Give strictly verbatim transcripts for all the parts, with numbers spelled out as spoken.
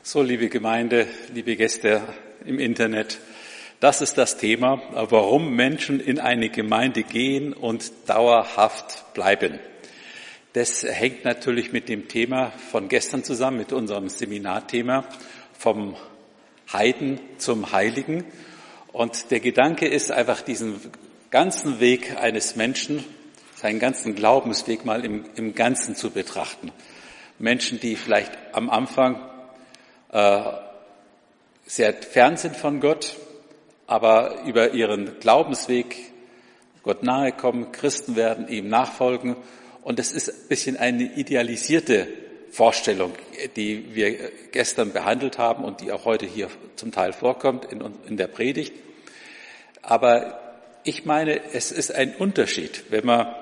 So, liebe Gemeinde, liebe Gäste im Internet, das ist das Thema, warum Menschen in eine Gemeinde gehen und dauerhaft bleiben. Das hängt natürlich mit dem Thema von gestern zusammen, mit unserem Seminarthema vom Heiden zum Heiligen. Und der Gedanke ist einfach, diesen ganzen Weg eines Menschen, seinen ganzen Glaubensweg mal im, im Ganzen zu betrachten. Menschen, die vielleicht am Anfang äh, sehr fern sind von Gott, aber über ihren Glaubensweg Gott nahe kommen, Christen werden, ihm nachfolgen. Und es ist ein bisschen eine idealisierte Vorstellung, die wir gestern behandelt haben und die auch heute hier zum Teil vorkommt in, in der Predigt. Aber ich meine, es ist ein Unterschied, wenn man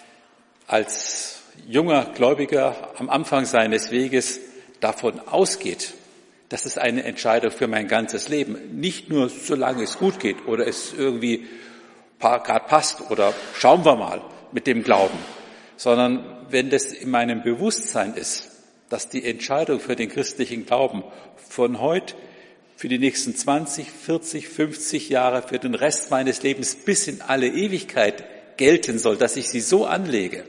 als junger Gläubiger am Anfang seines Weges davon ausgeht, das ist eine Entscheidung für mein ganzes Leben. Nicht nur, solange es gut geht oder es irgendwie gerade passt oder schauen wir mal mit dem Glauben, sondern wenn das in meinem Bewusstsein ist, dass die Entscheidung für den christlichen Glauben von heute für die nächsten zwanzig, vierzig, fünfzig Jahre, für den Rest meines Lebens bis in alle Ewigkeit gelten soll, dass ich sie so anlege,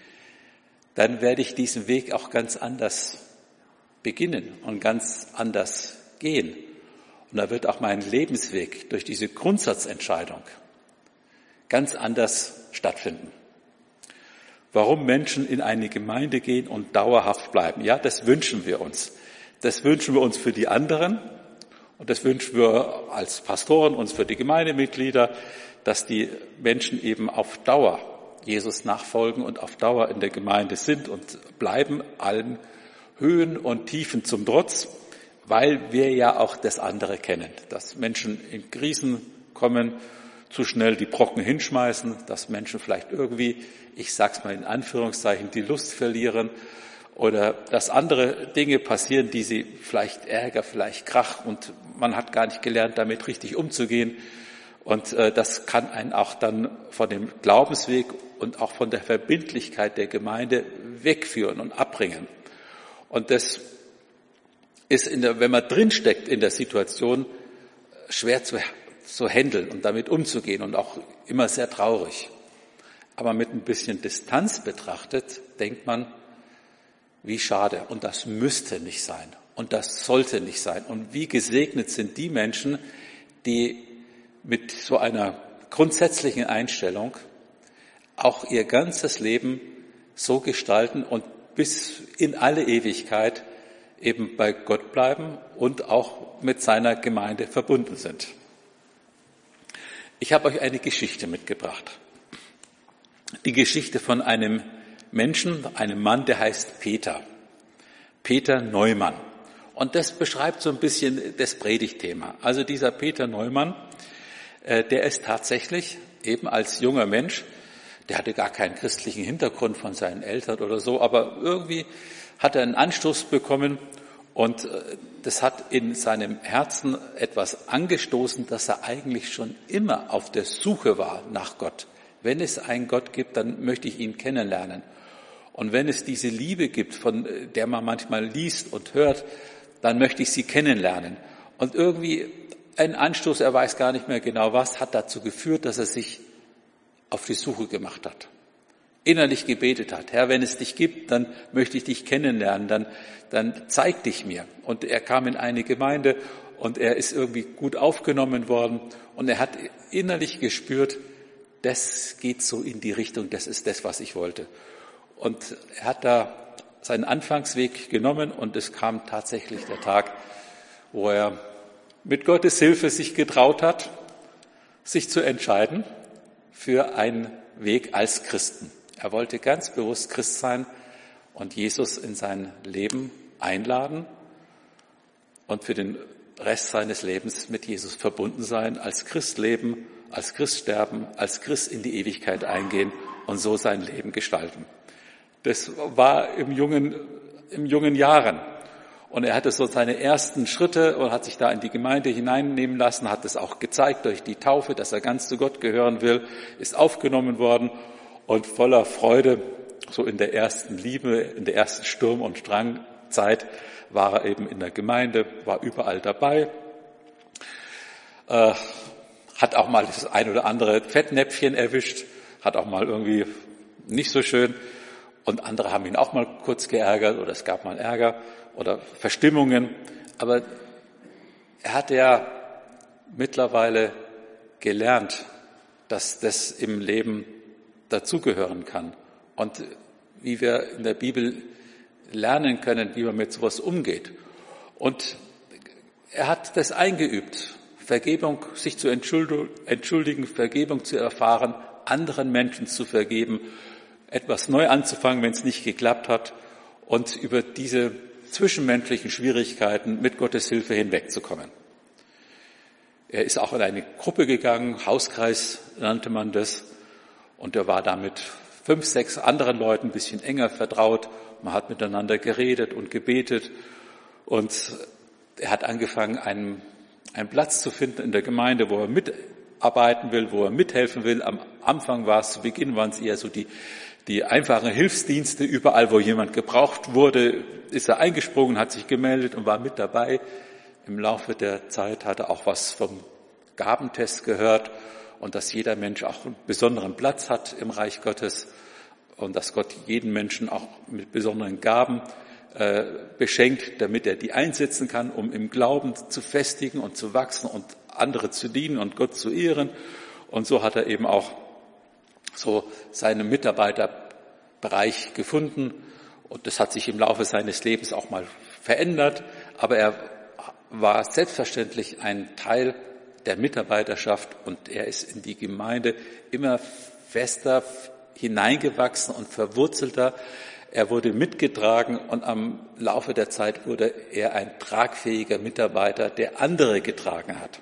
dann werde ich diesen Weg auch ganz anders beginnen und ganz anders gehen. Und da wird auch mein Lebensweg durch diese Grundsatzentscheidung ganz anders stattfinden. Warum Menschen in eine Gemeinde gehen und dauerhaft bleiben? Ja, das wünschen wir uns. Das wünschen wir uns für die anderen und das wünschen wir als Pastoren uns für die Gemeindemitglieder, dass die Menschen eben auf Dauer Jesus nachfolgen und auf Dauer in der Gemeinde sind und bleiben, allen Höhen und Tiefen zum Trotz, weil wir ja auch das andere kennen, dass Menschen in Krisen kommen, zu schnell die Brocken hinschmeißen, dass Menschen vielleicht irgendwie, ich sag's mal in Anführungszeichen, die Lust verlieren oder dass andere Dinge passieren, die sie vielleicht Ärger, vielleicht Krach und man hat gar nicht gelernt, damit richtig umzugehen. Und äh, das kann einen auch dann von dem Glaubensweg und auch von der Verbindlichkeit der Gemeinde wegführen und abbringen. Und das ist, in der, wenn man drinsteckt in der Situation, schwer zu, zu handeln und damit umzugehen und auch immer sehr traurig. Aber mit ein bisschen Distanz betrachtet, denkt man, wie schade. Und das müsste nicht sein. Und das sollte nicht sein. Und wie gesegnet sind die Menschen, die mit so einer grundsätzlichen Einstellung auch ihr ganzes Leben so gestalten und bis in alle Ewigkeit eben bei Gott bleiben und auch mit seiner Gemeinde verbunden sind. Ich habe euch eine Geschichte mitgebracht. Die Geschichte von einem Menschen, einem Mann, der heißt Peter. Peter Neumann. Und das beschreibt so ein bisschen das Predigtthema. Also dieser Peter Neumann, der ist tatsächlich eben als junger Mensch, der hatte gar keinen christlichen Hintergrund von seinen Eltern oder so, aber irgendwie hat er einen Anstoß bekommen und das hat in seinem Herzen etwas angestoßen, dass er eigentlich schon immer auf der Suche war nach Gott. Wenn es einen Gott gibt, dann möchte ich ihn kennenlernen. Und wenn es diese Liebe gibt, von der man manchmal liest und hört, dann möchte ich sie kennenlernen. Und irgendwie ein Anstoß, er weiß gar nicht mehr genau was, hat dazu geführt, dass er sich auf die Suche gemacht hat. Innerlich gebetet hat. Herr, wenn es dich gibt, dann möchte ich dich kennenlernen, dann, dann zeig dich mir. Und er kam in eine Gemeinde und er ist irgendwie gut aufgenommen worden und er hat innerlich gespürt, das geht so in die Richtung, das ist das, was ich wollte. Und er hat da seinen Anfangsweg genommen und es kam tatsächlich der Tag, wo er mit Gottes Hilfe sich getraut hat, sich zu entscheiden für einen Weg als Christen. Er wollte ganz bewusst Christ sein und Jesus in sein Leben einladen und für den Rest seines Lebens mit Jesus verbunden sein, als Christ leben, als Christ sterben, als Christ in die Ewigkeit eingehen und so sein Leben gestalten. Das war im jungen, im jungen Jahren. Und er hatte so seine ersten Schritte und hat sich da in die Gemeinde hineinnehmen lassen, hat es auch gezeigt durch die Taufe, dass er ganz zu Gott gehören will, ist aufgenommen worden und voller Freude, so in der ersten Liebe, in der ersten Sturm und Drang, Zeit war er eben in der Gemeinde, war überall dabei, äh, hat auch mal das ein oder andere Fettnäpfchen erwischt, hat auch mal irgendwie nicht so schön und andere haben ihn auch mal kurz geärgert oder es gab mal Ärger oder Verstimmungen, aber er hat ja mittlerweile gelernt, dass das im Leben dazugehören kann und wie wir in der Bibel lernen können, wie man mit sowas umgeht. Und er hat das eingeübt, Vergebung, sich zu entschuldigen, Vergebung zu erfahren, anderen Menschen zu vergeben, etwas neu anzufangen, wenn es nicht geklappt hat und über diese zwischenmenschlichen Schwierigkeiten mit Gottes Hilfe hinwegzukommen. Er ist auch in eine Gruppe gegangen, Hauskreis nannte man das, und er war da mit fünf, sechs anderen Leuten ein bisschen enger vertraut. Man hat miteinander geredet und gebetet und er hat angefangen, einen, einen Platz zu finden in der Gemeinde, wo er mitarbeiten will, wo er mithelfen will. Am Anfang war es, zu Beginn waren es eher so die, die einfachen Hilfsdienste. Überall, wo jemand gebraucht wurde, ist er eingesprungen, hat sich gemeldet und war mit dabei. Im Laufe der Zeit hat er auch was vom Gabentest gehört und dass jeder Mensch auch einen besonderen Platz hat im Reich Gottes und dass Gott jeden Menschen auch mit besonderen Gaben äh, beschenkt, damit er die einsetzen kann, um im Glauben zu festigen und zu wachsen und andere zu dienen und Gott zu ehren. Und so hat er eben auch so seinen Mitarbeiterbereich gefunden und das hat sich im Laufe seines Lebens auch mal verändert, aber er war selbstverständlich ein Teil der Mitarbeiterschaft und er ist in die Gemeinde immer fester hineingewachsen und verwurzelter. Er wurde mitgetragen und am Laufe der Zeit wurde er ein tragfähiger Mitarbeiter, der andere getragen hat.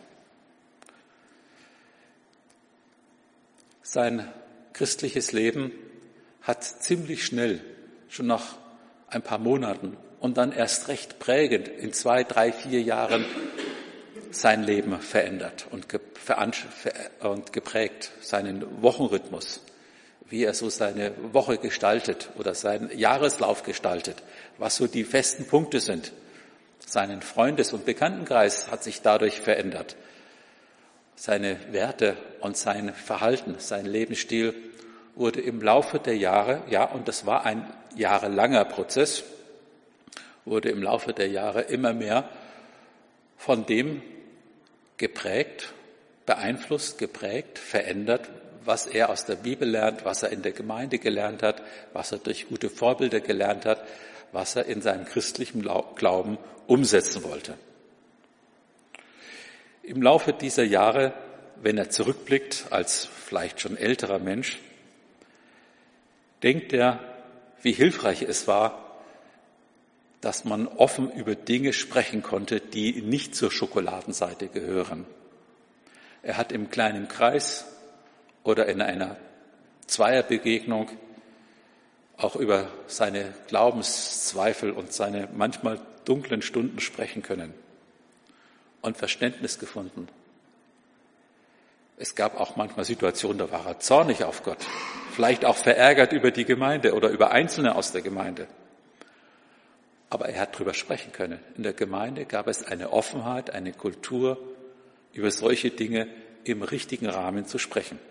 Sein christliches Leben hat ziemlich schnell, schon nach ein paar Monaten und dann erst recht prägend in zwei, drei, vier Jahren sein Leben verändert und geprägt, seinen Wochenrhythmus, wie er so seine Woche gestaltet oder seinen Jahreslauf gestaltet, was so die festen Punkte sind. Seinen Freundes- und Bekanntenkreis hat sich dadurch verändert. Seine Werte und sein Verhalten, sein Lebensstil wurde im Laufe der Jahre, ja, und das war ein jahrelanger Prozess, wurde im Laufe der Jahre immer mehr von dem geprägt, beeinflusst, geprägt, verändert, was er aus der Bibel lernt, was er in der Gemeinde gelernt hat, was er durch gute Vorbilder gelernt hat, was er in seinem christlichen Glauben umsetzen wollte. Im Laufe dieser Jahre, wenn er zurückblickt als vielleicht schon älterer Mensch, denkt er, wie hilfreich es war, dass man offen über Dinge sprechen konnte, die nicht zur Schokoladenseite gehören. Er hat im kleinen Kreis oder in einer Zweierbegegnung auch über seine Glaubenszweifel und seine manchmal dunklen Stunden sprechen können und Verständnis gefunden. Es gab auch manchmal Situationen, da war er zornig auf Gott, vielleicht auch verärgert über die Gemeinde oder über Einzelne aus der Gemeinde. Aber er hat drüber sprechen können. In der Gemeinde gab es eine Offenheit, eine Kultur, über solche Dinge im richtigen Rahmen zu sprechen.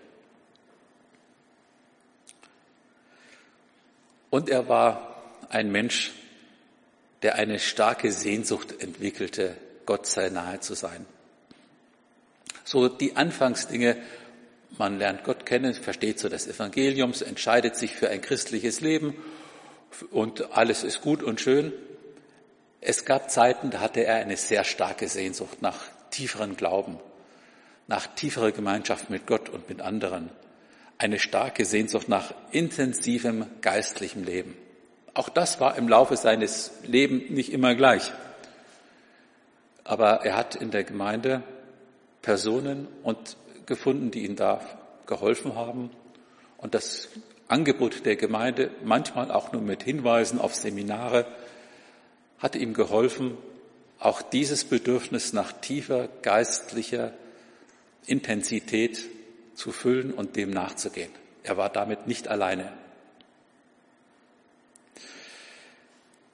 Und er war ein Mensch, der eine starke Sehnsucht entwickelte, Gott sei nahe zu sein. So die Anfangsdinge, man lernt Gott kennen, versteht so das Evangelium, entscheidet sich für ein christliches Leben und alles ist gut und schön. Es gab Zeiten, da hatte er eine sehr starke Sehnsucht nach tieferen Glauben, nach tieferer Gemeinschaft mit Gott und mit anderen. Eine starke Sehnsucht nach intensivem geistlichem Leben. Auch das war im Laufe seines Lebens nicht immer gleich. Aber er hat in der Gemeinde Personen und gefunden, die ihm da geholfen haben. Und das Angebot der Gemeinde, manchmal auch nur mit Hinweisen auf Seminare, hat ihm geholfen, auch dieses Bedürfnis nach tiefer geistlicher Intensität zu füllen und dem nachzugehen. Er war damit nicht alleine.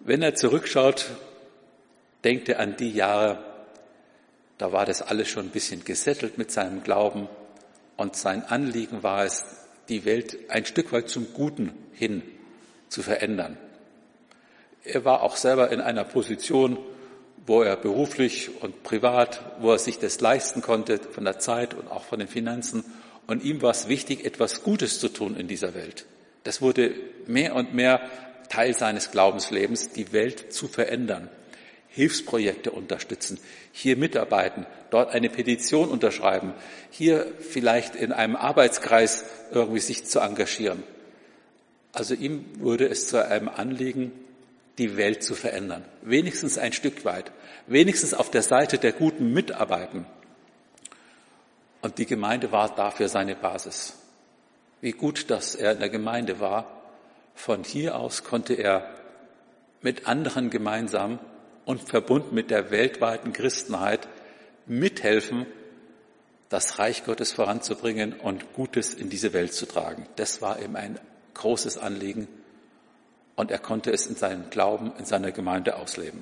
Wenn er zurückschaut, denkt er an die Jahre, da war das alles schon ein bisschen gesettelt mit seinem Glauben und sein Anliegen war es, die Welt ein Stück weit zum Guten hin zu verändern. Er war auch selber in einer Position, wo er beruflich und privat, wo er sich das leisten konnte von der Zeit und auch von den Finanzen. Und ihm war es wichtig, etwas Gutes zu tun in dieser Welt. Das wurde mehr und mehr Teil seines Glaubenslebens, die Welt zu verändern, Hilfsprojekte unterstützen, hier mitarbeiten, dort eine Petition unterschreiben, hier vielleicht in einem Arbeitskreis irgendwie sich zu engagieren. Also ihm wurde es zu einem Anliegen, die Welt zu verändern. Wenigstens ein Stück weit. Wenigstens auf der Seite der Guten mitarbeiten. Und die Gemeinde war dafür seine Basis. Wie gut, dass er in der Gemeinde war. Von hier aus konnte er mit anderen gemeinsam und verbunden mit der weltweiten Christenheit mithelfen, das Reich Gottes voranzubringen und Gutes in diese Welt zu tragen. Das war ihm ein großes Anliegen. Und er konnte es in seinem Glauben, in seiner Gemeinde ausleben.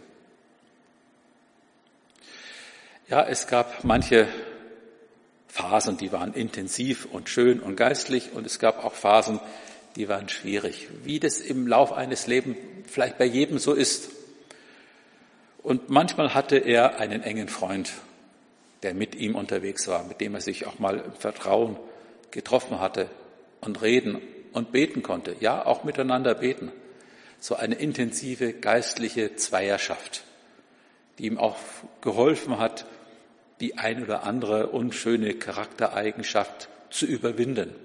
Ja, es gab manche Phasen, die waren intensiv und schön und geistlich, und es gab auch Phasen, die waren schwierig, wie das im Lauf eines Lebens vielleicht bei jedem so ist. Und manchmal hatte er einen engen Freund, der mit ihm unterwegs war, mit dem er sich auch mal im Vertrauen getroffen hatte und reden und beten konnte. Ja, auch miteinander beten. So eine intensive geistliche Zweierschaft, die ihm auch geholfen hat, die ein oder andere unschöne Charaktereigenschaft zu überwinden.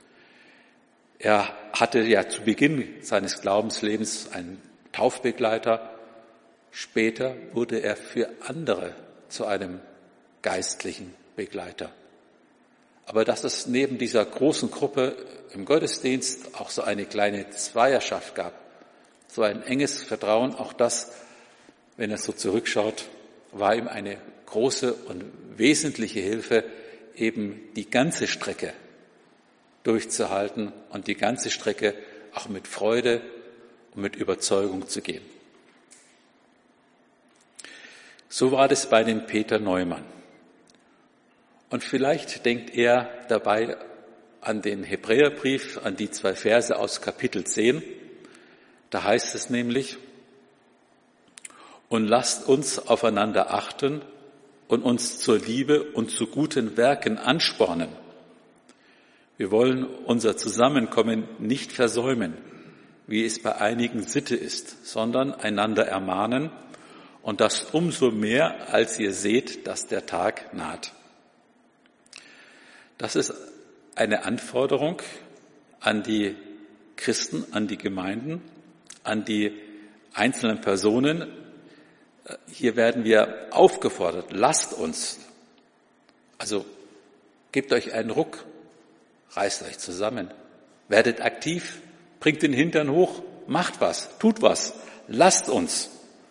Er hatte ja zu Beginn seines Glaubenslebens einen Taufbegleiter. Später wurde er für andere zu einem geistlichen Begleiter. Aber dass es neben dieser großen Gruppe im Gottesdienst auch so eine kleine Zweierschaft gab, so ein enges Vertrauen, auch das, wenn er so zurückschaut, war ihm eine große und wesentliche Hilfe, eben die ganze Strecke durchzuhalten und die ganze Strecke auch mit Freude und mit Überzeugung zu gehen. So war das bei dem Peter Neumann. Und vielleicht denkt er dabei an den Hebräerbrief, an die zwei Verse aus Kapitel zehn. Da heißt es nämlich: Und lasst uns aufeinander achten und uns zur Liebe und zu guten Werken anspornen. Wir wollen unser Zusammenkommen nicht versäumen, wie es bei einigen Sitte ist, sondern einander ermahnen, und das umso mehr, als ihr seht, dass der Tag naht. Das ist eine Anforderung an die Christen, an die Gemeinden, an die einzelnen Personen. Hier werden wir aufgefordert, lasst uns. Also gebt euch einen Ruck, reißt euch zusammen, werdet aktiv, bringt den Hintern hoch, macht was, tut was, lasst uns.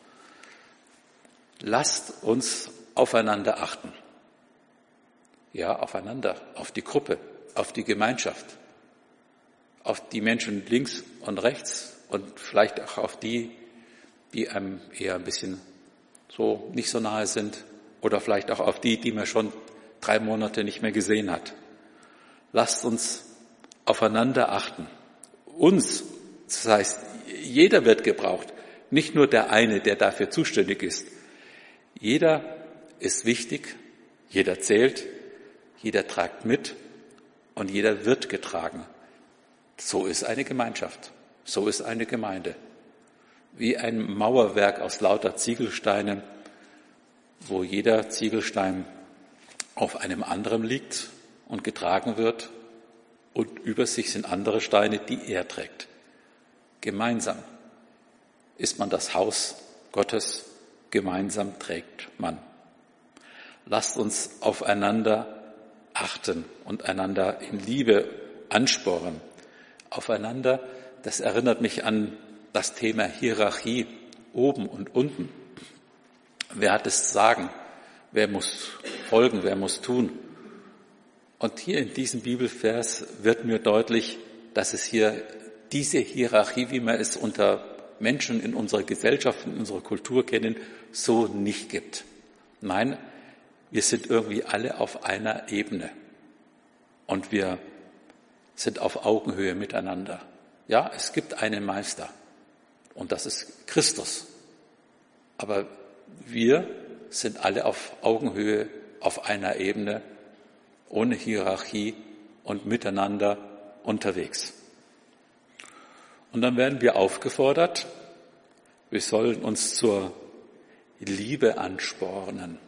Lasst uns aufeinander achten. Ja, aufeinander, auf die Gruppe, auf die Gemeinschaft, auf die Menschen links und rechts und vielleicht auch auf die, die einem eher ein bisschen so nicht so nahe sind, oder vielleicht auch auf die, die man schon drei Monate nicht mehr gesehen hat. Lasst uns aufeinander achten. Uns, das heißt, jeder wird gebraucht, nicht nur der eine, der dafür zuständig ist. Jeder ist wichtig, jeder zählt, jeder tragt mit und jeder wird getragen. So ist eine Gemeinschaft, so ist eine Gemeinde. Wie ein Mauerwerk aus lauter Ziegelsteinen, wo jeder Ziegelstein auf einem anderen liegt und getragen wird, und über sich sind andere Steine, die er trägt. Gemeinsam ist man das Haus Gottes, gemeinsam trägt man. Lasst uns aufeinander achten und einander in Liebe anspornen. Aufeinander, das erinnert mich an das Thema Hierarchie, oben und unten. Wer hat es zu sagen? Wer muss folgen? Wer muss tun? Und hier in diesem Bibelvers wird mir deutlich, dass es hier diese Hierarchie, wie man es unter Menschen in unserer Gesellschaft, in unserer Kultur kennen, so nicht gibt. Nein, wir sind irgendwie alle auf einer Ebene und wir sind auf Augenhöhe miteinander. Ja, es gibt einen Meister und das ist Christus. Aber wir sind alle auf Augenhöhe, auf einer Ebene, ohne Hierarchie und miteinander unterwegs. Und dann werden wir aufgefordert, wir sollen uns zur Liebe anspornen.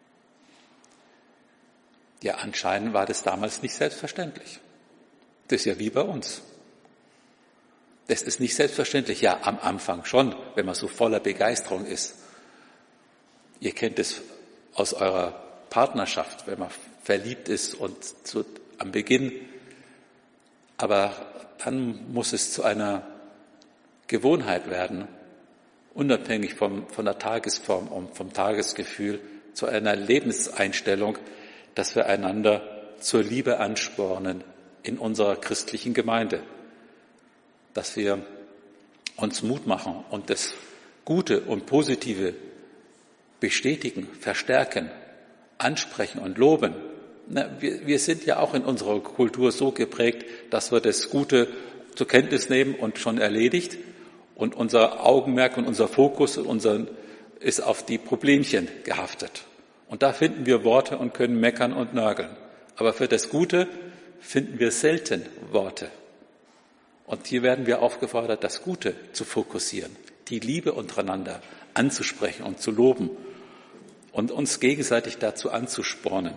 Ja, anscheinend war das damals nicht selbstverständlich. Das ist ja wie bei uns. Das ist nicht selbstverständlich. Ja, am Anfang schon, wenn man so voller Begeisterung ist. Ihr kennt es aus eurer Partnerschaft, wenn man verliebt ist und so am Beginn. Aber dann muss es zu einer Gewohnheit werden, unabhängig vom, von der Tagesform und vom Tagesgefühl, zu einer Lebenseinstellung, dass wir einander zur Liebe anspornen in unserer christlichen Gemeinde. Dass wir uns Mut machen und das Gute und Positive bestätigen, verstärken, ansprechen und loben. Na, wir, wir sind ja auch in unserer Kultur so geprägt, dass wir das Gute zur Kenntnis nehmen und schon erledigt. Und unser Augenmerk und unser Fokus unseren, ist auf die Problemchen gehaftet. Und da finden wir Worte und können meckern und nörgeln. Aber für das Gute finden wir selten Worte. Und hier werden wir aufgefordert, das Gute zu fokussieren, die Liebe untereinander anzusprechen und zu loben und uns gegenseitig dazu anzuspornen.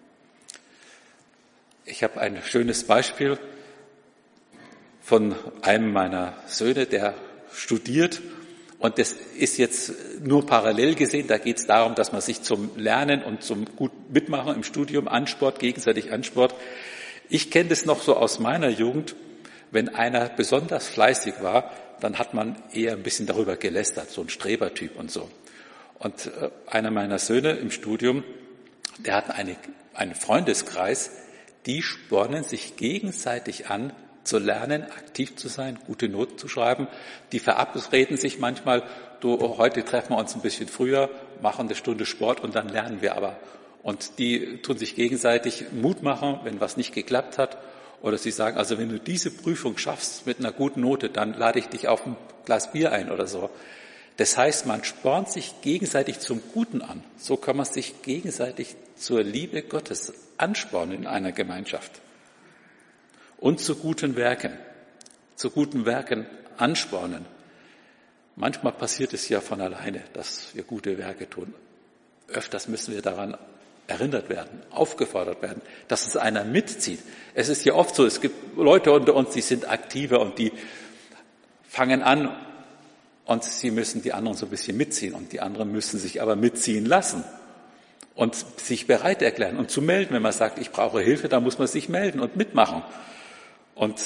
Ich habe ein schönes Beispiel von einem meiner Söhne, der studiert. Und das ist jetzt nur parallel gesehen. Da geht es darum, dass man sich zum Lernen und zum gut Mitmachen im Studium ansport, gegenseitig ansport. Ich kenne das noch so aus meiner Jugend. Wenn einer besonders fleißig war, dann hat man eher ein bisschen darüber gelästert, so ein Strebertyp und so. Und äh, einer meiner Söhne im Studium, der hat eine, einen Freundeskreis, die spornen sich gegenseitig an, zu lernen, aktiv zu sein, gute Noten zu schreiben. Die verabreden sich manchmal, du, heute treffen wir uns ein bisschen früher, machen eine Stunde Sport und dann lernen wir aber. Und die tun sich gegenseitig Mut machen, wenn was nicht geklappt hat. Oder sie sagen, also wenn du diese Prüfung schaffst mit einer guten Note, dann lade ich dich auf ein Glas Bier ein oder so. Das heißt, man spornt sich gegenseitig zum Guten an. So kann man sich gegenseitig zur Liebe Gottes anspornen in einer Gemeinschaft. Und zu guten Werken, zu guten Werken anspornen. Manchmal passiert es ja von alleine, dass wir gute Werke tun. Öfters müssen wir daran erinnert werden, aufgefordert werden, dass es einer mitzieht. Es ist ja oft so, es gibt Leute unter uns, die sind aktiver und die fangen an und sie müssen die anderen so ein bisschen mitziehen und die anderen müssen sich aber mitziehen lassen und sich bereit erklären und zu melden. Wenn man sagt, ich brauche Hilfe, dann muss man sich melden und mitmachen. Und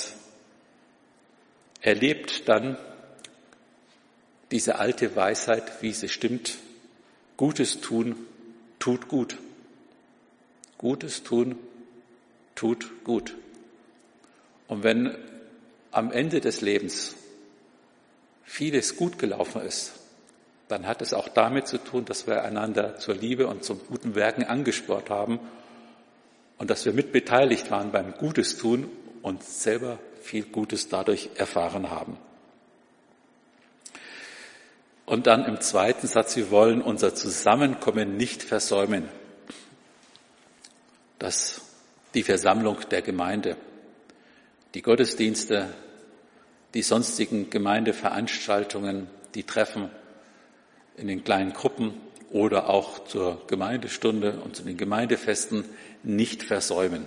erlebt dann diese alte Weisheit, wie sie stimmt, Gutes tun, tut gut. Gutes tun, tut gut. Und wenn am Ende des Lebens vieles gut gelaufen ist, dann hat es auch damit zu tun, dass wir einander zur Liebe und zum guten Werken angespornt haben und dass wir mitbeteiligt waren beim Gutes tun und selber viel Gutes dadurch erfahren haben. Und dann im zweiten Satz, wir wollen unser Zusammenkommen nicht versäumen. Das, die Versammlung der Gemeinde, die Gottesdienste, die sonstigen Gemeindeveranstaltungen, die Treffen in den kleinen Gruppen oder auch zur Gemeindestunde und zu den Gemeindefesten nicht versäumen.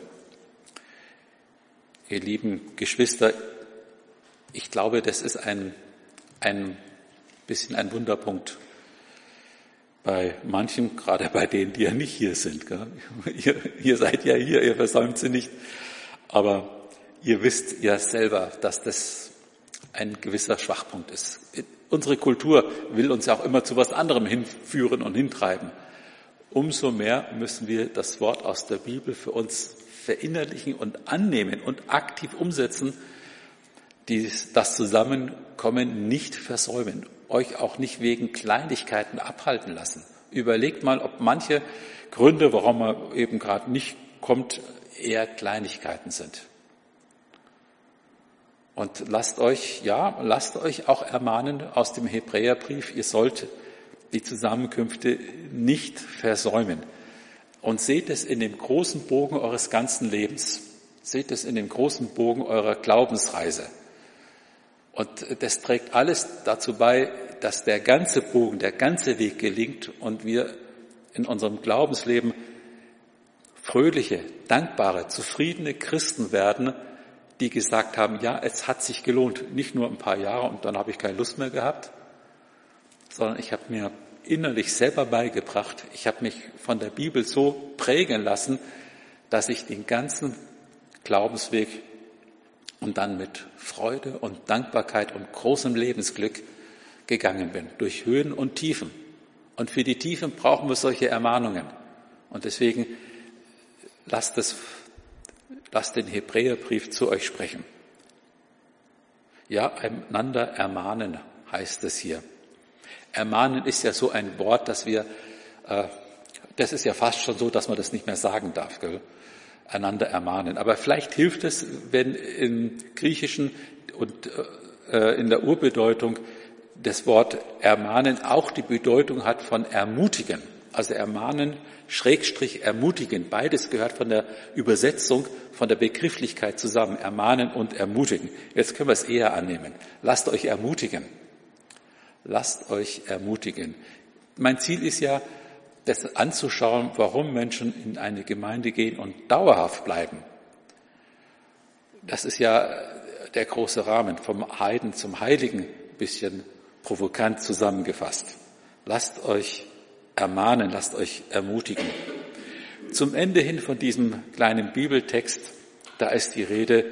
Ihr lieben Geschwister, ich glaube, das ist ein, ein bisschen ein Wunderpunkt bei manchen, gerade bei denen, die ja nicht hier sind. Gell? Ihr, ihr seid ja hier, ihr versäumt sie nicht. Aber ihr wisst ja selber, dass das ein gewisser Schwachpunkt ist. Unsere Kultur will uns ja auch immer zu was anderem hinführen und hintreiben. Umso mehr müssen wir das Wort aus der Bibel für uns verinnerlichen und annehmen und aktiv umsetzen, die, das Zusammenkommen kommen, nicht versäumen, euch auch nicht wegen Kleinigkeiten abhalten lassen. Überlegt mal, ob manche Gründe, warum man eben gerade nicht kommt, eher Kleinigkeiten sind. Und lasst euch, ja, lasst euch auch ermahnen aus dem Hebräerbrief, ihr sollt die Zusammenkünfte nicht versäumen. Und seht es in dem großen Bogen eures ganzen Lebens. Seht es in dem großen Bogen eurer Glaubensreise. Und das trägt alles dazu bei, dass der ganze Bogen, der ganze Weg gelingt und wir in unserem Glaubensleben fröhliche, dankbare, zufriedene Christen werden, die gesagt haben, ja, es hat sich gelohnt, nicht nur ein paar Jahre und dann habe ich keine Lust mehr gehabt, sondern ich habe mir innerlich selber beigebracht, ich habe mich von der Bibel so prägen lassen, dass ich den ganzen Glaubensweg und dann mit Freude und Dankbarkeit und großem Lebensglück gegangen bin, durch Höhen und Tiefen. Und für die Tiefen brauchen wir solche Ermahnungen. Und deswegen lasst es Lasst den Hebräerbrief zu euch sprechen. Ja, einander ermahnen heißt es hier. Ermahnen ist ja so ein Wort, dass wir, äh, das ist ja fast schon so, dass man das nicht mehr sagen darf, gell? Einander ermahnen. Aber vielleicht hilft es, wenn im Griechischen und äh, in der Urbedeutung das Wort ermahnen auch die Bedeutung hat von ermutigen. Also ermahnen, Schrägstrich ermutigen. Beides gehört von der Übersetzung, von der Begrifflichkeit zusammen. Ermahnen und ermutigen. Jetzt können wir es eher annehmen. Lasst euch ermutigen. Lasst euch ermutigen. Mein Ziel ist ja, das anzuschauen, warum Menschen in eine Gemeinde gehen und dauerhaft bleiben. Das ist ja der große Rahmen, vom Heiden zum Heiligen, ein bisschen provokant zusammengefasst. Lasst euch ermahnen, lasst euch ermutigen. Zum Ende hin von diesem kleinen Bibeltext, da ist die Rede,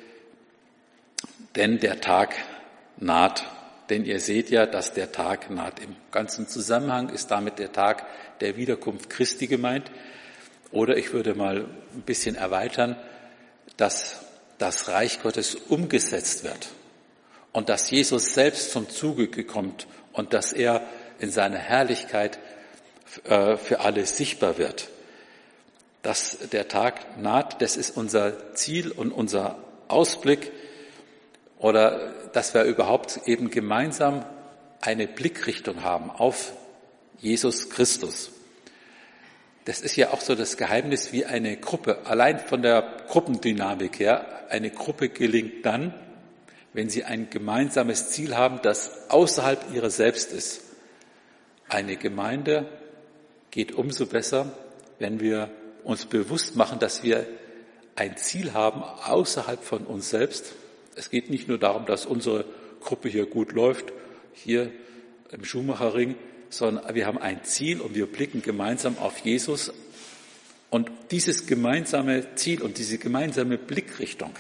denn der Tag naht. Denn ihr seht ja, dass der Tag naht. Im ganzen Zusammenhang ist damit der Tag der Wiederkunft Christi gemeint. Oder ich würde mal ein bisschen erweitern, dass das Reich Gottes umgesetzt wird und dass Jesus selbst zum Zuge kommt und dass er in seiner Herrlichkeit für alle sichtbar wird. Dass der Tag naht, das ist unser Ziel und unser Ausblick, oder dass wir überhaupt eben gemeinsam eine Blickrichtung haben auf Jesus Christus. Das ist ja auch so das Geheimnis wie eine Gruppe. Allein von der Gruppendynamik her, eine Gruppe gelingt dann, wenn sie ein gemeinsames Ziel haben, das außerhalb ihrer selbst ist. Eine Gemeinde geht umso besser, wenn wir uns bewusst machen, dass wir ein Ziel haben außerhalb von uns selbst. Es geht nicht nur darum, dass unsere Gruppe hier gut läuft, hier im Schuhmacherring, sondern wir haben ein Ziel und wir blicken gemeinsam auf Jesus. Und dieses gemeinsame Ziel und diese gemeinsame Blickrichtung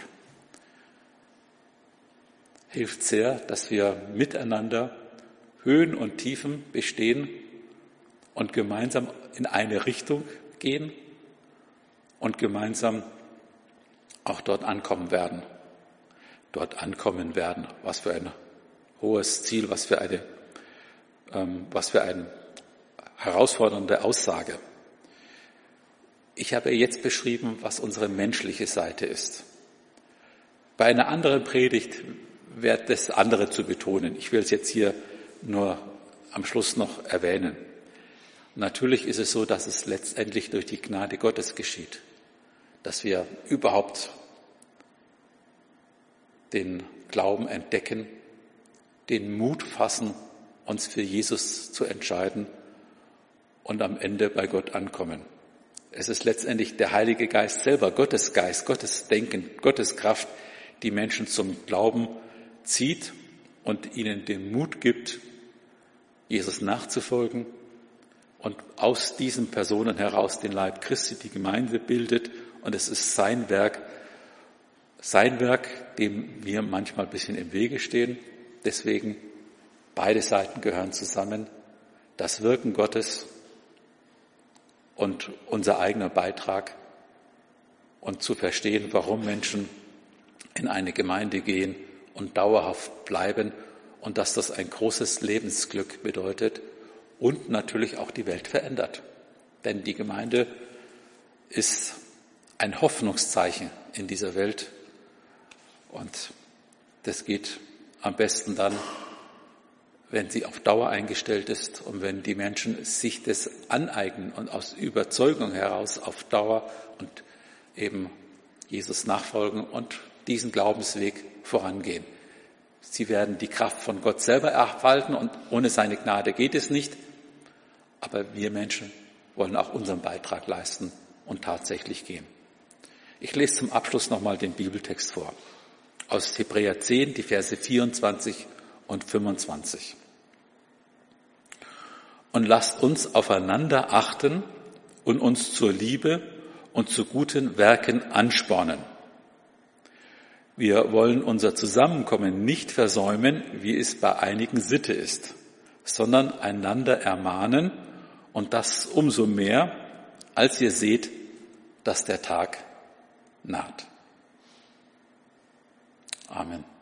hilft sehr, dass wir miteinander Höhen und Tiefen bestehen und gemeinsam in eine Richtung gehen und gemeinsam auch dort ankommen werden. Dort ankommen werden. Was für ein hohes Ziel, was für eine, ähm, was für eine herausfordernde Aussage. Ich habe jetzt beschrieben, was unsere menschliche Seite ist. Bei einer anderen Predigt wäre das andere zu betonen. Ich will es jetzt hier nur am Schluss noch erwähnen. Natürlich ist es so, dass es letztendlich durch die Gnade Gottes geschieht, dass wir überhaupt den Glauben entdecken, den Mut fassen, uns für Jesus zu entscheiden und am Ende bei Gott ankommen. Es ist letztendlich der Heilige Geist selber, Gottes Geist, Gottes Denken, Gottes Kraft, die Menschen zum Glauben zieht und ihnen den Mut gibt, Jesus nachzufolgen und aus diesen Personen heraus den Leib Christi, die Gemeinde bildet. Und es ist sein Werk, sein Werk, dem wir manchmal ein bisschen im Wege stehen. Deswegen, beide Seiten gehören zusammen. Das Wirken Gottes und unser eigener Beitrag und zu verstehen, warum Menschen in eine Gemeinde gehen und dauerhaft bleiben und dass das ein großes Lebensglück bedeutet und natürlich auch die Welt verändert. Denn die Gemeinde ist ein Hoffnungszeichen in dieser Welt und das geht am besten dann, wenn sie auf Dauer eingestellt ist und wenn die Menschen sich das aneignen und aus Überzeugung heraus auf Dauer und eben Jesus nachfolgen und diesen Glaubensweg vorangehen. Sie werden die Kraft von Gott selber erhalten und ohne seine Gnade geht es nicht. Aber wir Menschen wollen auch unseren Beitrag leisten und tatsächlich gehen. Ich lese zum Abschluss nochmal den Bibeltext vor. Aus Hebräer zehn, die Verse vierundzwanzig und fünfundzwanzig. Und lasst uns aufeinander achten und uns zur Liebe und zu guten Werken anspornen. Wir wollen unser Zusammenkommen nicht versäumen, wie es bei einigen Sitte ist, sondern einander ermahnen und das umso mehr, als ihr seht, dass der Tag naht. Amen.